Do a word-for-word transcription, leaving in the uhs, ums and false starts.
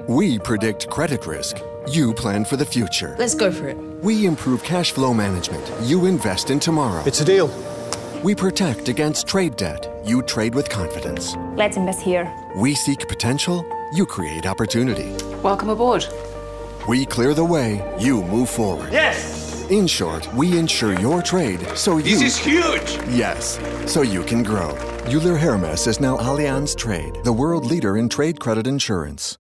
We predict credit risk. You plan for the future. Let's go for it. We improve cash flow management. You invest in tomorrow. It's a deal. We protect against trade debt. You trade with confidence. Let's invest here. We seek potential. You create opportunity. Welcome aboard. We clear the way. You move forward. Yes! In short, we insure your trade so you... This is huge! Yes, so you can grow. Euler Hermes is now Allianz Trade, the world leader in trade credit insurance.